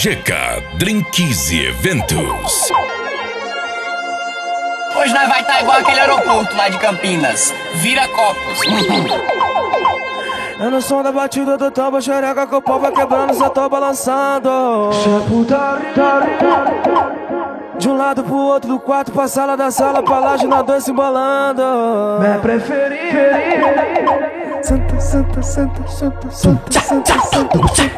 GK Drinks e Eventos. Hoje nós vai estar igual aquele aeroporto lá de Campinas. Vira copos. É no som da batida do tambo, xereca que o pau vai quebrando, só tô balançando. De um lado pro outro, do quarto pra sala, da sala pra laje, nós dois se embolando. Minha preferida. Santa, santa, santa, santa, santa, santa, santa,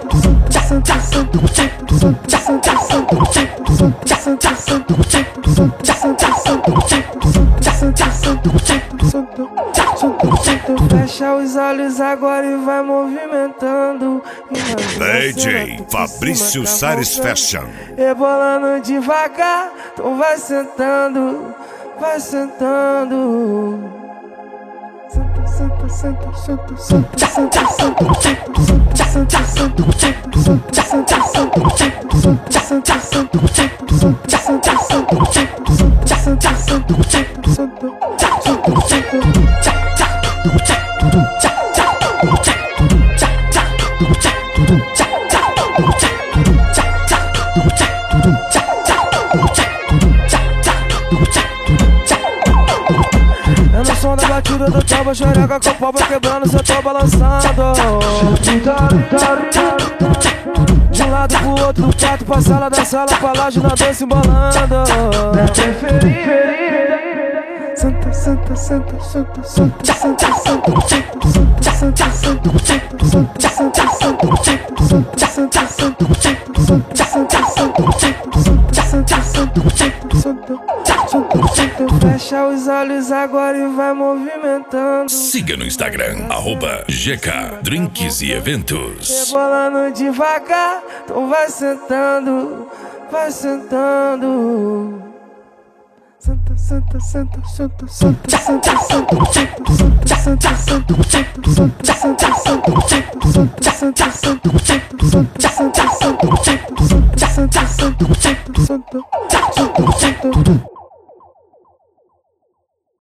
fecha os olhos agora e vai movimentando. DJ Fabrício Sares Fashion. Rebolando devagar, então vai sentando, vai sentando. Santa, santa, santa, santa, santa, santa, santa, santa, santa, é no som da batida do tambo, xereca com o pau vai quebrando, cê tô balançando. De um lado pro outro, do quarto pra sala, da sala pra laje, nós dois se embolando. Minha preferida. Santa, santa, santa, santa, santa, santa, santa, santa, santa, santa, fecha os olhos agora e vai movimentando. Siga no Instagram, @GK Drinks e Eventos. Rebolando devagar, então vai sentando, vai sentando. Santa, santa, santa, santa, santa, santa, santa, santa, santa, santa, santa, santa, santa,